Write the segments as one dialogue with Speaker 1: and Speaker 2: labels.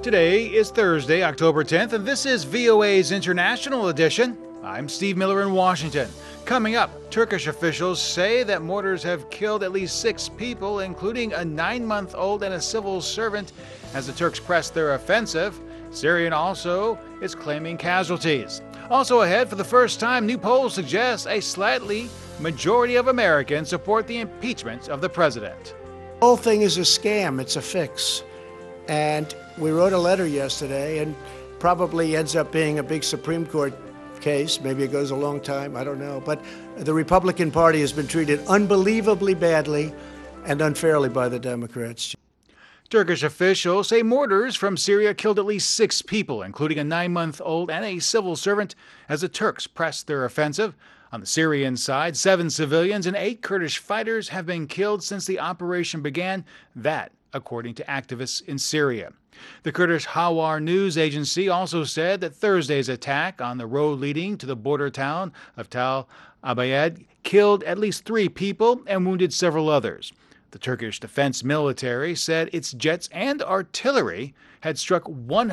Speaker 1: Today is Thursday, October 10th, and this is VOA's International Edition. I'm Steve Miller in Washington. Coming up, Turkish officials say that mortars have killed at least 6 people, including a 9-month-old and a civil servant, as the Turks press their offensive. Syria also is claiming casualties. Also ahead, for the first time, new polls suggest a slightly majority of Americans support the impeachment of the president.
Speaker 2: The whole thing is a scam. It's a fix. And we wrote a letter yesterday, and probably ends up being a big Supreme Court case. Maybe it goes a long time, I don't know. But the Republican Party has been treated unbelievably badly and unfairly by the Democrats.
Speaker 1: Turkish officials say mortars from Syria killed at least 6 people, including a 9-month-old and a civil servant, as the Turks pressed their offensive. On the Syrian side, 7 civilians and 8 Kurdish fighters have been killed since the operation began. That, according to activists in Syria. The Kurdish Hawar news agency also said that Thursday's attack on the road leading to the border town of Tal Abyad killed at least 3 people and wounded several others. The Turkish Defense Military said its jets and artillery had struck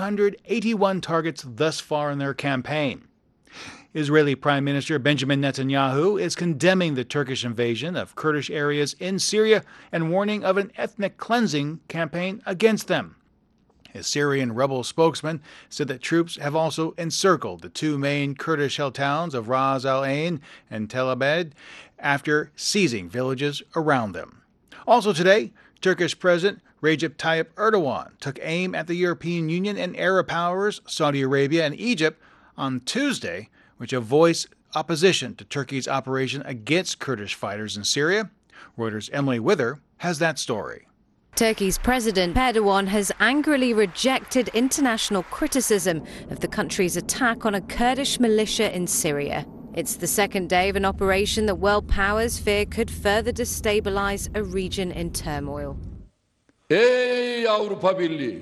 Speaker 1: 181 targets thus far in their campaign. Israeli Prime Minister Benjamin Netanyahu is condemning the Turkish invasion of Kurdish areas in Syria and warning of an ethnic cleansing campaign against them. His Syrian rebel spokesman said that troops have also encircled the 2 main Kurdish-held towns of Ras Al Ain and Tel Abed after seizing villages around them. Also today, Turkish President Recep Tayyip Erdogan took aim at the European Union and Arab powers, Saudi Arabia and Egypt, on Tuesday, which have voiced opposition to Turkey's operation against Kurdish fighters in Syria. Reuters' Emily Wither has that story.
Speaker 3: Turkey's President Erdogan has angrily rejected international criticism of the country's attack on a Kurdish militia in Syria. It's the second day of an operation that world powers fear could further destabilize a region in turmoil.
Speaker 4: Hey, Avrupa Birliği.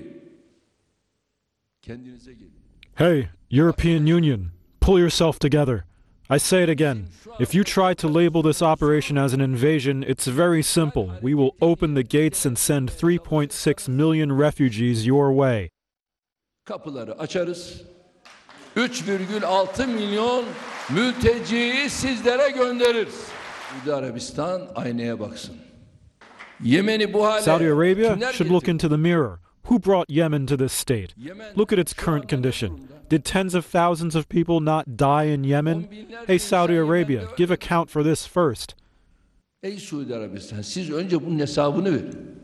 Speaker 4: Kendinize gelin.
Speaker 5: Hey, European Union, pull yourself together. I say it again. If you try to label this operation as an invasion, it's very simple. We will open the gates and send 3.6 million refugees your way.
Speaker 4: Kapıları açarız. 3,6 milyon mülteciyi sizlere göndeririz. Saudi Arabistan aynaya baksın. Yemen'i bu hale
Speaker 5: Saudi Arabia
Speaker 4: kimler
Speaker 5: should look
Speaker 4: getirdi?
Speaker 5: into the mirror. Who brought Yemen to this state? Look at its current condition. Did tens of thousands of people not die in Yemen? Hey, Saudi Arabia, give account for this first.
Speaker 4: Ey Suudi Arabistan, siz önce bunun hesabını verin.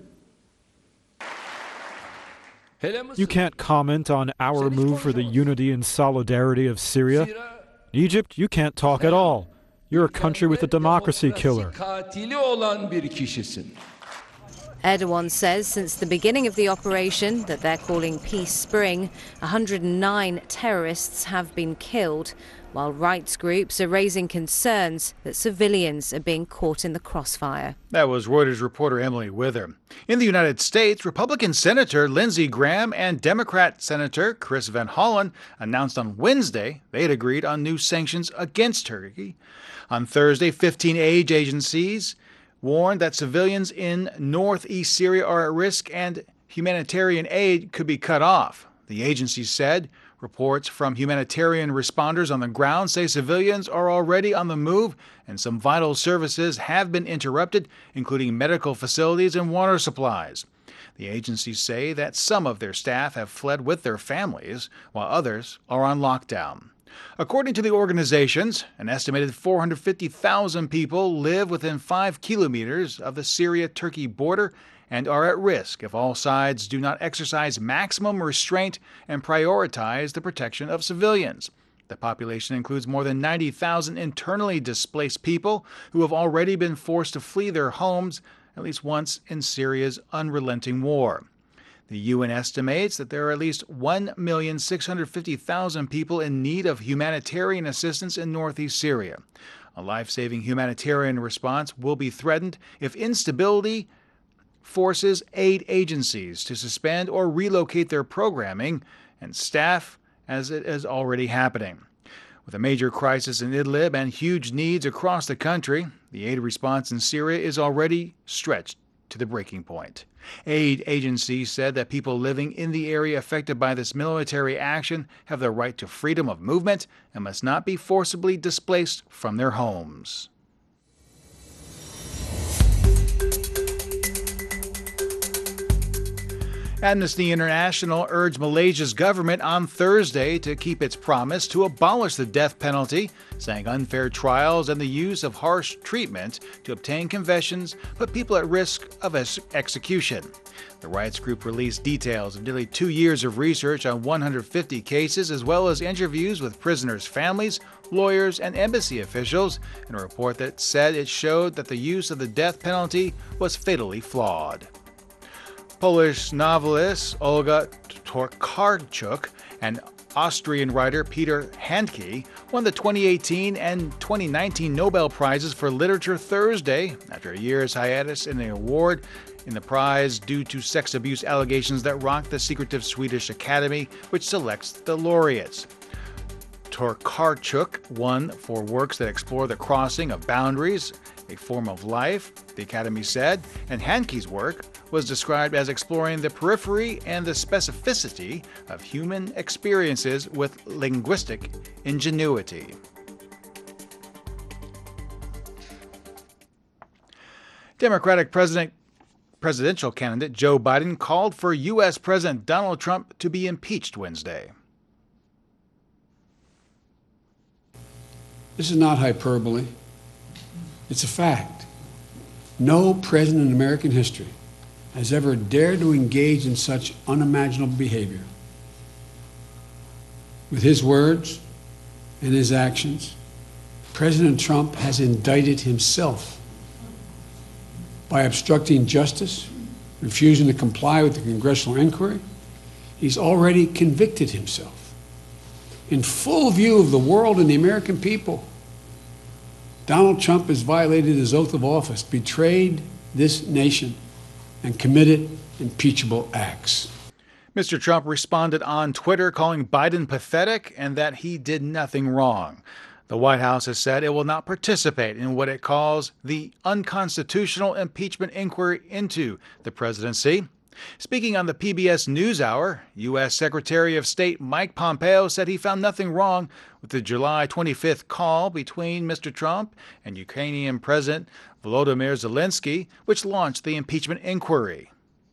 Speaker 5: You can't comment on our move for the unity and solidarity of Syria. Egypt, you can't talk at all. You're a country with a democracy killer.
Speaker 4: Katili olan bir kişisin.
Speaker 3: Erdogan says since the beginning of the operation that they're calling Peace Spring, 109 terrorists have been killed, while rights groups are raising concerns that civilians are being caught in the crossfire.
Speaker 1: That was Reuters reporter Emily Wither. In the United States, Republican Senator Lindsey Graham and Democrat Senator Chris Van Hollen announced on Wednesday they had agreed on new sanctions against Turkey. On Thursday, 15 aid agencies warned that civilians in northeast Syria are at risk and humanitarian aid could be cut off. The agency said reports from humanitarian responders on the ground say civilians are already on the move and some vital services have been interrupted, including medical facilities and water supplies. The agencies say that some of their staff have fled with their families, while others are on lockdown. According to the organizations, an estimated 450,000 people live within 5 kilometers of the Syria-Turkey border and are at risk if all sides do not exercise maximum restraint and prioritize the protection of civilians. The population includes more than 90,000 internally displaced people who have already been forced to flee their homes at least once in Syria's unrelenting war. The UN estimates that there are at least 1,650,000 people in need of humanitarian assistance in northeast Syria. A life-saving humanitarian response will be threatened if instability forces aid agencies to suspend or relocate their programming and staff, as it is already happening. With a major crisis in Idlib and huge needs across the country, the aid response in Syria is already stretched to the breaking point. Aid agencies said that people living in the area affected by this military action have the right to freedom of movement and must not be forcibly displaced from their homes. Amnesty International urged Malaysia's government on Thursday to keep its promise to abolish the death penalty, saying unfair trials and the use of harsh treatment to obtain confessions put people at risk of execution. The rights group released details of nearly 2 years of research on 150 cases, as well as interviews with prisoners' families, lawyers, and embassy officials, in a report that said it showed that the use of the death penalty was fatally flawed. Polish novelist Olga Tokarczuk and Austrian writer Peter Handke won the 2018 and 2019 Nobel Prizes for Literature Thursday after a year's hiatus in the award in the prize due to sex abuse allegations that rocked the secretive Swedish Academy, which selects the laureates. Tokarczuk won for works that explore the crossing of boundaries, a form of life, the Academy said, and Handke's work was described as exploring the periphery and the specificity of human experiences with linguistic ingenuity. Democratic presidential candidate Joe Biden called for U.S. President Donald Trump to be impeached Wednesday.
Speaker 6: This is not hyperbole. It's a fact. No president in American history has ever dared to engage in such unimaginable behavior. With his words and his actions, President Trump has indicted himself by obstructing justice, refusing to comply with the congressional inquiry. He's already convicted himself. In full view of the world and the American people, Donald Trump has violated his oath of office, betrayed this nation, and committed impeachable acts.
Speaker 1: Mr. Trump responded on Twitter calling Biden pathetic and that he did nothing wrong. The White House has said it will not participate in what it calls the unconstitutional impeachment inquiry into the presidency. Speaking on the PBS NewsHour, U.S. Secretary of State Mike Pompeo said he found nothing wrong with the July 25th call between Mr. Trump and Ukrainian President Volodymyr Zelensky, which launched the impeachment inquiry.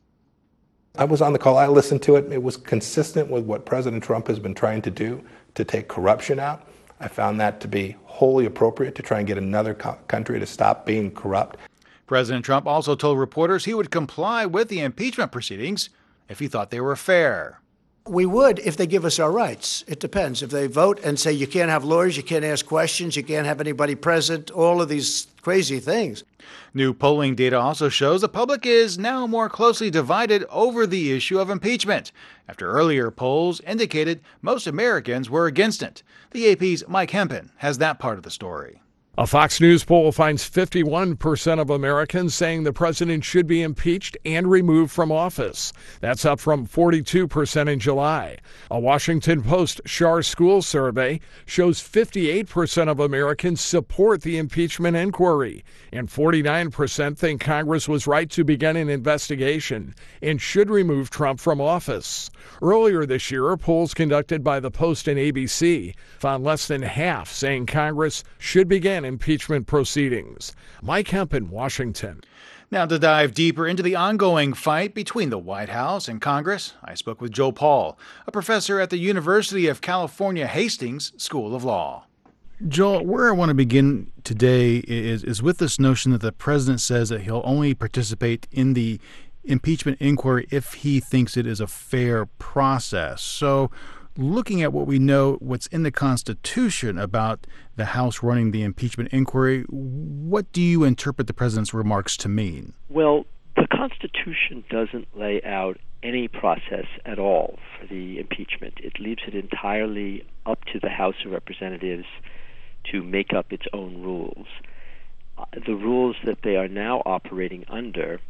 Speaker 7: I was on the call. I listened to it. It was consistent with what President Trump has been trying to do to take corruption out. I found that to be wholly appropriate to try and get another country to stop being corrupt.
Speaker 1: President Trump also told reporters he would comply with the impeachment proceedings if he thought they were fair.
Speaker 2: We would if they give us our rights. It depends. If they vote and say you can't have lawyers, you can't ask questions, you can't have anybody present, all of these crazy things.
Speaker 1: New polling data also shows the public is now more closely divided over the issue of impeachment, after earlier polls indicated most Americans were against it. The AP's Mike Hempen has that part of the story.
Speaker 8: A Fox News poll finds 51% of Americans saying the president should be impeached and removed from office. That's up from 42% in July. A Washington Post Schar School survey shows 58% of Americans support the impeachment inquiry, and 49% think Congress was right to begin an investigation and should remove Trump from office. Earlier this year, polls conducted by the Post and ABC found less than half saying Congress should begin impeachment proceedings. Mike Hempen, Washington.
Speaker 1: Now to dive deeper into the ongoing fight between the White House and Congress, I spoke with Joe Paul, a professor at the University of California, Hastings School of Law. Joel, where I want to begin today is with this notion that the president says that he'll only participate in the impeachment inquiry if he thinks it is a fair process. So looking at what we know, what's in the Constitution about the House running the impeachment inquiry, what do you interpret the president's remarks to mean?
Speaker 9: Well, the Constitution doesn't lay out any process at all for the impeachment. It leaves it entirely up to the House of Representatives to make up its own rules. The rules that they are now operating under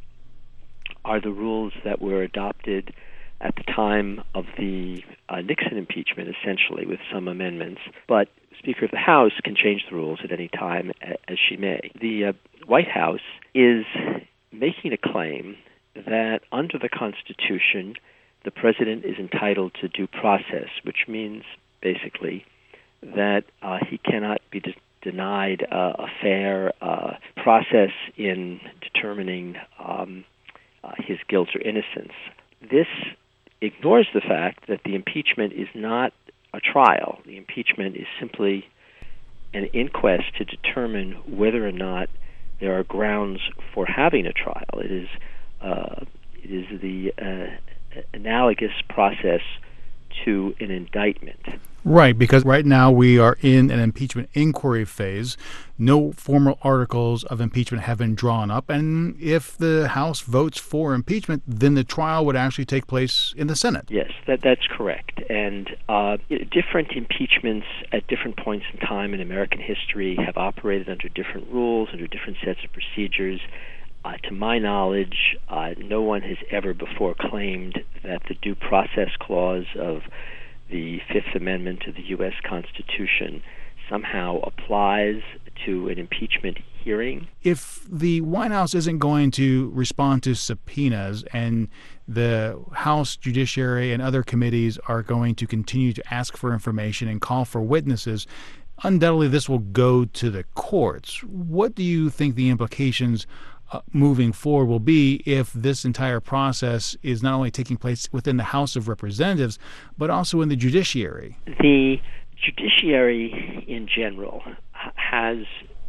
Speaker 9: are the rules that were adopted at the time of the Nixon impeachment, essentially, with some amendments. But Speaker of the House can change the rules at any time, as she may. The White House is making a claim that under the Constitution, the president is entitled to due process, which means basically that he cannot be denied a fair process in determining his guilt or innocence. This ignores the fact that the impeachment is not a trial. The impeachment is simply an inquest to determine whether or not there are grounds for having a trial. It is the analogous process to an indictment.
Speaker 1: Right, because right now we are in an impeachment inquiry phase. No formal articles of impeachment have been drawn up, and if the House votes for impeachment, then the trial would actually take place in the Senate.
Speaker 9: Yes, that's correct. And different impeachments at different points in time in American history have operated under different rules, under different sets of procedures. To my knowledge, no one has ever before claimed that the Due Process Clause of the Fifth Amendment to the U.S. Constitution somehow applies to an impeachment hearing.
Speaker 1: If the White House isn't going to respond to subpoenas and the House Judiciary and other committees are going to continue to ask for information and call for witnesses, undoubtedly this will go to the courts. What do you think the implications moving forward will be if this entire process is not only taking place within the House of Representatives, but also in the judiciary?
Speaker 9: The judiciary in general has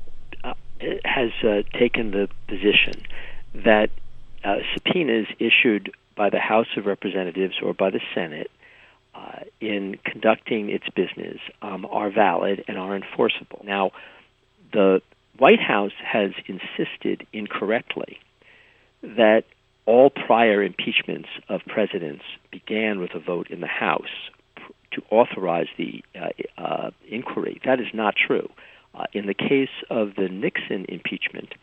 Speaker 9: taken the position that subpoenas issued by the House of Representatives or by the Senate in conducting its business are valid and are enforceable. Now, the White House has insisted incorrectly that all prior impeachments of presidents began with a vote in the House to authorize the inquiry. That is not true. In the case of the Nixon impeachment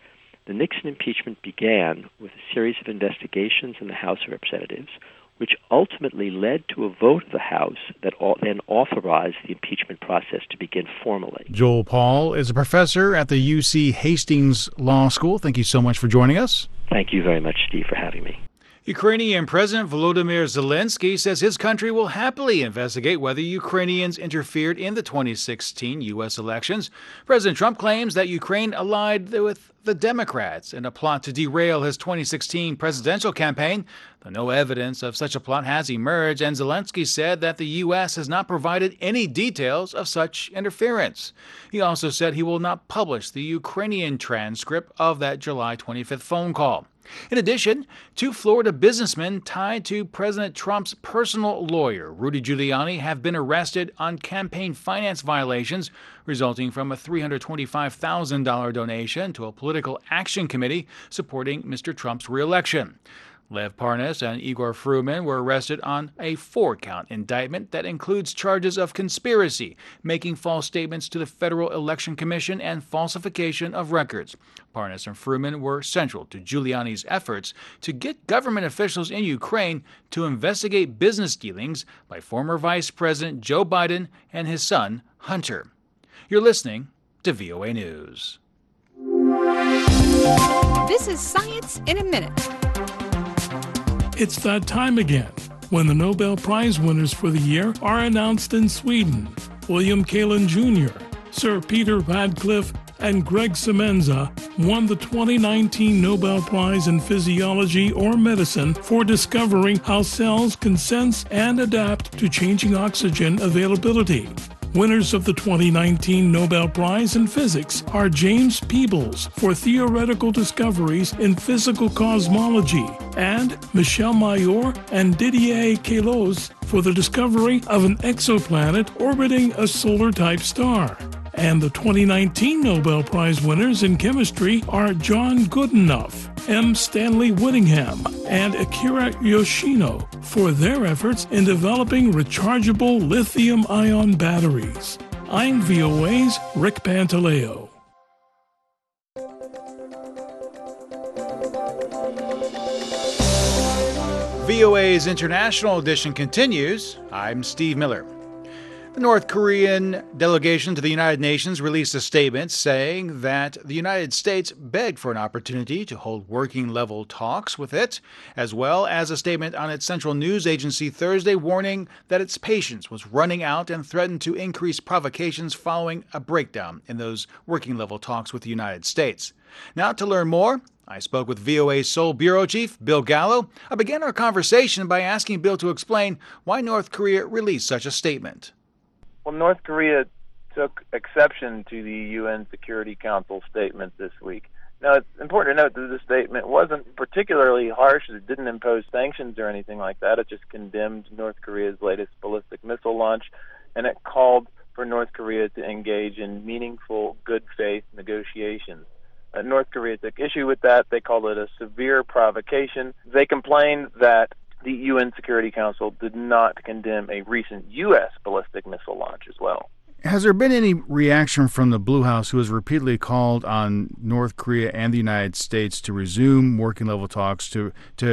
Speaker 9: began with a series of investigations in the House of Representatives, which ultimately led to a vote of the House that then authorized the impeachment process to begin formally.
Speaker 1: Joel Paul is a professor at the UC Hastings Law School. Thank you so much for joining us.
Speaker 9: Thank you very much, Steve, for having me.
Speaker 1: Ukrainian President Volodymyr Zelensky says his country will happily investigate whether Ukrainians interfered in the 2016 U.S. elections. President Trump claims that Ukraine allied with the Democrats in a plot to derail his 2016 presidential campaign, though no evidence of such a plot has emerged, and Zelensky said that the U.S. has not provided any details of such interference. He also said he will not publish the Ukrainian transcript of that July 25th phone call. In addition, two Florida businessmen tied to President Trump's personal lawyer, Rudy Giuliani, have been arrested on campaign finance violations resulting from a $325,000 donation to a political action committee supporting Mr. Trump's reelection. Lev Parnas and Igor Fruman were arrested on a 4-count indictment that includes charges of conspiracy, making false statements to the Federal Election Commission, and falsification of records. Parnas and Fruman were central to Giuliani's efforts to get government officials in Ukraine to investigate business dealings by former Vice President Joe Biden and his son, Hunter. You're listening to VOA News.
Speaker 10: This is Science in a Minute.
Speaker 11: It's that time again when the Nobel Prize winners for the year are announced in Sweden. William Kaelin Jr., Sir Peter Radcliffe, and Greg Semenza won the 2019 Nobel Prize in Physiology or Medicine for discovering how cells can sense and adapt to changing oxygen availability. Winners of the 2019 Nobel Prize in Physics are James Peebles for theoretical discoveries in physical cosmology and Michel Mayor and Didier Queloz for the discovery of an exoplanet orbiting a solar-type star. And the 2019 Nobel Prize winners in chemistry are John Goodenough, M. Stanley Whittingham, and Akira Yoshino for their efforts in developing rechargeable lithium-ion batteries. I'm VOA's Rick Pantaleo.
Speaker 1: VOA's International Edition continues. I'm Steve Miller. The North Korean delegation to the United Nations released a statement saying that the United States begged for an opportunity to hold working-level talks with it, as well as a statement on its central news agency Thursday warning that its patience was running out and threatened to increase provocations following a breakdown in those working-level talks with the United States. Now, to learn more, I spoke with VOA's Seoul Bureau Chief, Bill Gallo. I began our conversation by asking Bill to explain why North Korea released such a statement.
Speaker 12: Well, North Korea took exception to the UN Security Council statement this week. Now, it's important to note that the statement wasn't particularly harsh. It didn't impose sanctions or anything like that. It just condemned North Korea's latest ballistic missile launch, and it called for North Korea to engage in meaningful, good faith negotiations. North Korea took issue with that. They called it a severe provocation. They complained that the UN Security Council did not condemn a recent U.S. ballistic missile launch as well.
Speaker 1: Has there been any reaction from the Blue House, who has repeatedly called on North Korea and the United States to resume working-level talks to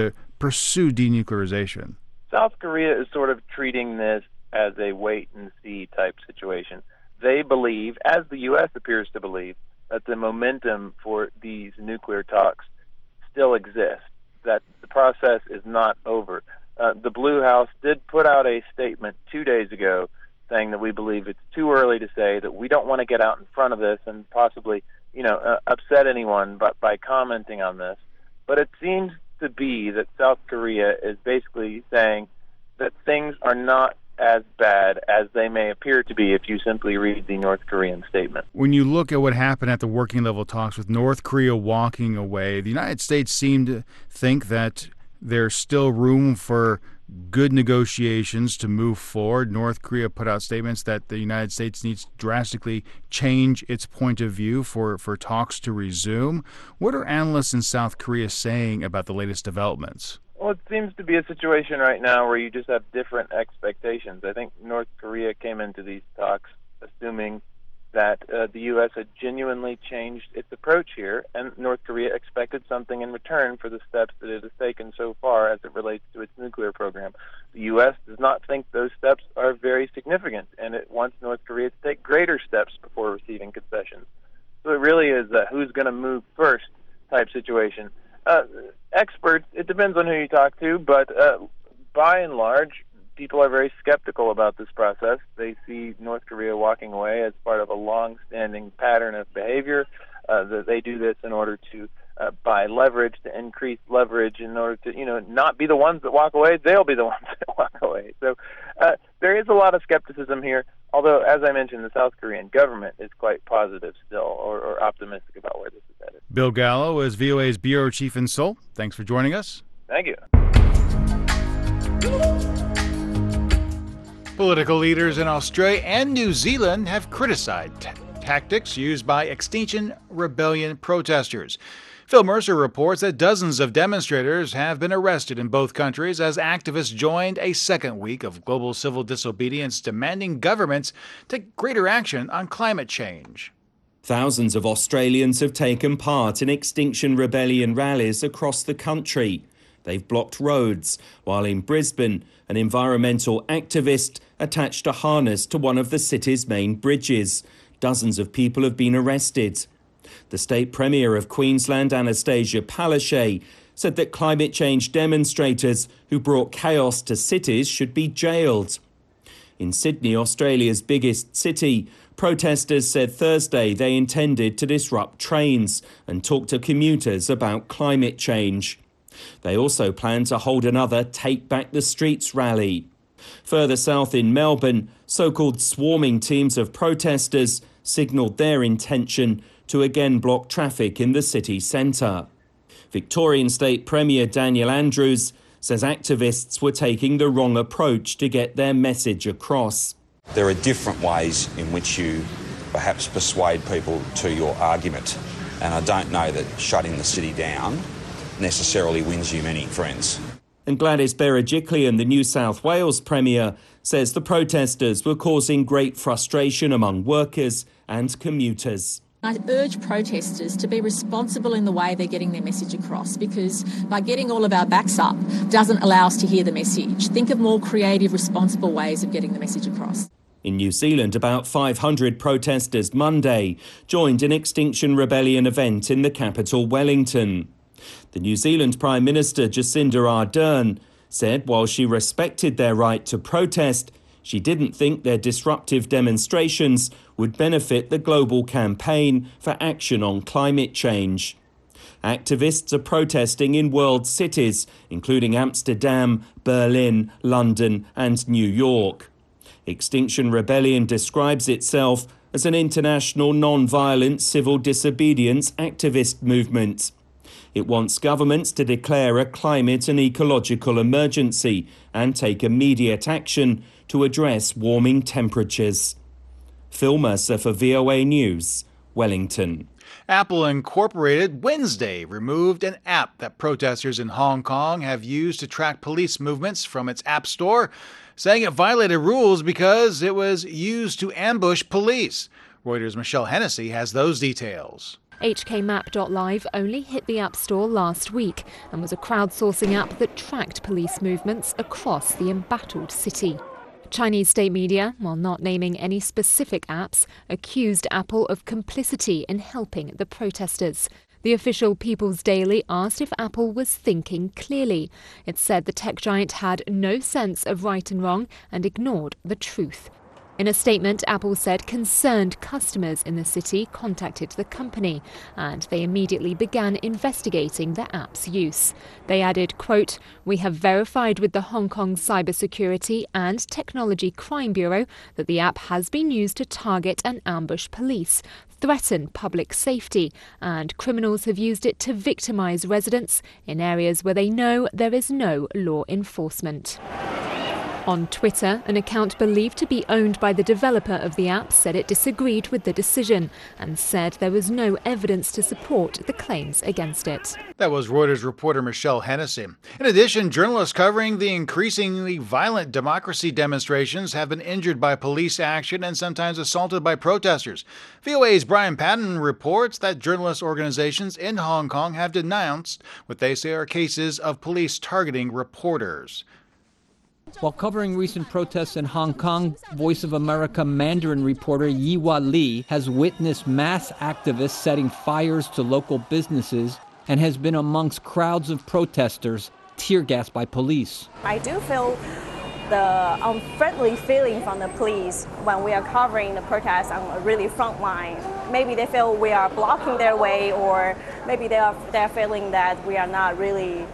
Speaker 1: pursue denuclearization?
Speaker 12: South Korea is sort of treating this as a wait-and-see type situation. They believe, as the U.S. appears to believe, that the momentum for these nuclear talks still exists, that the process is not over. The Blue House did put out a statement 2 days ago saying that we believe it's too early to say, that we don't want to get out in front of this and possibly, upset anyone by commenting on this. But it seems to be that South Korea is basically saying that things are not as bad as they may appear to be if you simply read the North Korean statement.
Speaker 1: When you look at what happened at the working level talks with North Korea walking away, the United States seemed to think that there's still room for good negotiations to move forward. North Korea put out statements that the United States needs to drastically change its point of view for talks to resume. What are analysts in South Korea saying about the latest developments?
Speaker 12: Well, it seems to be a situation right now where you just have different expectations. I think North Korea came into these talks assuming that the U.S. had genuinely changed its approach here, and North Korea expected something in return for the steps that it has taken so far as it relates to its nuclear program. The U.S. does not think those steps are very significant, and it wants North Korea to take greater steps before receiving concessions. So it really is a who's going to move first type situation. Experts, it depends on who you talk to, but by and large, people are very skeptical about this process. They see North Korea walking away as part of a long-standing pattern of behavior, that they do this in order to buy leverage, to increase leverage, in order to, not be the ones that walk away. They'll be the ones that walk away. So there is a lot of skepticism here, although, as I mentioned, the South Korean government is quite positive still, or optimistic about where this is headed.
Speaker 1: Bill Gallo is VOA's Bureau Chief in Seoul. Thanks for joining us.
Speaker 12: Thank you.
Speaker 1: Political leaders in Australia and New Zealand have criticized tactics used by Extinction Rebellion protesters. Phil Mercer reports that dozens of demonstrators have been arrested in both countries as activists joined a second week of global civil disobedience demanding governments take greater action on climate change.
Speaker 13: Thousands of Australians have taken part in Extinction Rebellion rallies across the country. They've blocked roads, while in Brisbane, an environmental activist attached a harness to one of the city's main bridges. Dozens of people have been arrested. The State Premier of Queensland, Anastasia Palaszczuk, said that climate change demonstrators who brought chaos to cities should be jailed. In Sydney, Australia's biggest city, protesters said Thursday they intended to disrupt trains and talk to commuters about climate change. They also plan to hold another Take Back the Streets rally. Further south in Melbourne, so-called swarming teams of protesters signalled their intention to again block traffic in the city centre. Victorian State Premier Daniel Andrews says activists were taking the wrong approach to get their message across.
Speaker 14: There are different ways in which you perhaps persuade people to your argument, and I don't know that shutting the city down necessarily wins you many friends.
Speaker 13: And Gladys Berejiklian, the New South Wales Premier, says the protesters were causing great frustration among workers and commuters.
Speaker 15: I urge protesters to be responsible in the way they're getting their message across, because by getting all of our backs up doesn't allow us to hear the message. Think of more creative, responsible ways of getting the message across.
Speaker 13: In New Zealand, about 500 protesters Monday joined an Extinction Rebellion event in the capital, Wellington. The New Zealand Prime Minister Jacinda Ardern said while she respected their right to protest, she didn't think their disruptive demonstrations would benefit the global campaign for action on climate change. Activists are protesting in world cities, including Amsterdam, Berlin, London and New York. Extinction Rebellion describes itself as an international non-violent civil disobedience activist movement. It wants governments to declare a climate and ecological emergency and take immediate action to address warming temperatures. Phil Mercer for VOA News, Wellington.
Speaker 1: Apple Incorporated Wednesday removed an app that protesters in Hong Kong have used to track police movements from its App Store, saying it violated rules because it was used to ambush police. Reuters' Michelle Hennessy has those details.
Speaker 16: HKMap.live only hit the App Store last week and was a crowdsourcing app that tracked police movements across the embattled city. Chinese state media, while not naming any specific apps, accused Apple of complicity in helping the protesters. The official People's Daily asked if Apple was thinking clearly. It said the tech giant had no sense of right and wrong and ignored the truth. In a statement, Apple said concerned customers in the city contacted the company and they immediately began investigating the app's use. They added, quote, "We have verified with the Hong Kong Cybersecurity and Technology Crime Bureau that the app has been used to target and ambush police, threaten public safety, and criminals have used it to victimize residents in areas where they know there is no law enforcement." On Twitter, an account believed to be owned by the developer of the app said it disagreed with the decision and said there was no evidence to support the claims against it.
Speaker 1: That was Reuters reporter Michelle Hennessy. In addition, journalists covering the increasingly violent democracy demonstrations have been injured by police action and sometimes assaulted by protesters. VOA's Brian Patton reports that journalist organizations in Hong Kong have denounced what they say are cases of police targeting reporters.
Speaker 17: While covering recent protests in Hong Kong, Voice of America Mandarin reporter Yiwa Li has witnessed mass activists setting fires to local businesses and has been amongst crowds of protesters tear-gassed by police.
Speaker 18: I do feel the unfriendly feeling from the police when we are covering the protests on a really front line. Maybe they feel we are blocking their way, or maybe they're feeling that we are not really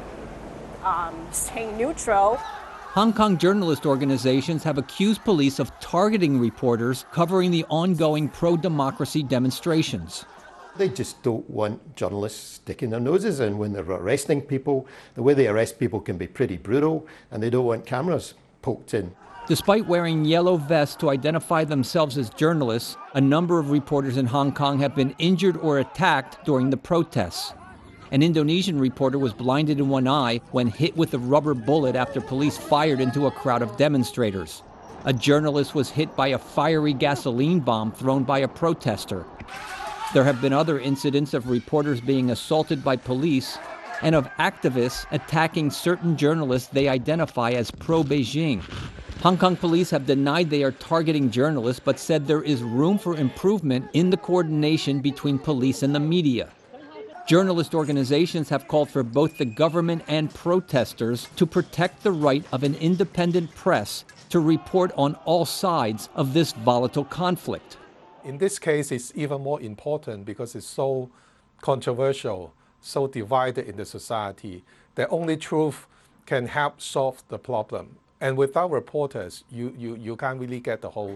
Speaker 18: staying neutral.
Speaker 17: Hong Kong journalist organizations have accused police of targeting reporters covering the ongoing pro-democracy demonstrations.
Speaker 19: They just don't want journalists sticking their noses in when they're arresting people. The way they arrest people can be pretty brutal, and they don't want cameras poked in.
Speaker 17: Despite wearing yellow vests to identify themselves as journalists, a number of reporters in Hong Kong have been injured or attacked during the protests. An Indonesian reporter was blinded in one eye when hit with a rubber bullet after police fired into a crowd of demonstrators. A journalist was hit by a fiery gasoline bomb thrown by a protester. There have been other incidents of reporters being assaulted by police and of activists attacking certain journalists they identify as pro-Beijing. Hong Kong police have denied they are targeting journalists, but said there is room for improvement in the coordination between police and the media. Journalist organizations have called for both the government and protesters to protect the right of an independent press to report on all sides of this volatile conflict.
Speaker 20: In this case, it's even more important because it's so controversial, so divided in the society, that only truth can help solve the problem. And without reporters, you can't really get the whole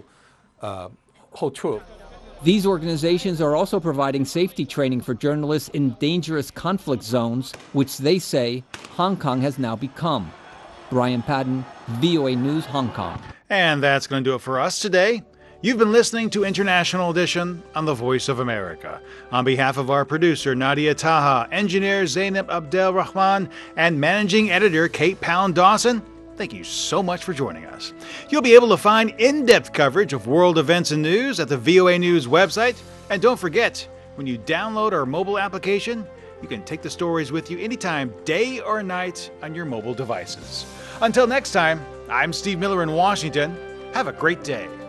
Speaker 20: truth.
Speaker 17: These organizations are also providing safety training for journalists in dangerous conflict zones, which they say Hong Kong has now become. Brian Patton, VOA News, Hong Kong.
Speaker 1: And that's going to do it for us today. You've been listening to International Edition on the Voice of America. On behalf of our producer, Nadia Taha, engineer Zainab Abdelrahman, and managing editor Kate Pound-Dawson, thank you so much for joining us. You'll be able to find in-depth coverage of world events and news at the VOA News website. And don't forget, when you download our mobile application, you can take the stories with you anytime, day or night, on your mobile devices. Until next time, I'm Steve Miller in Washington. Have a great day.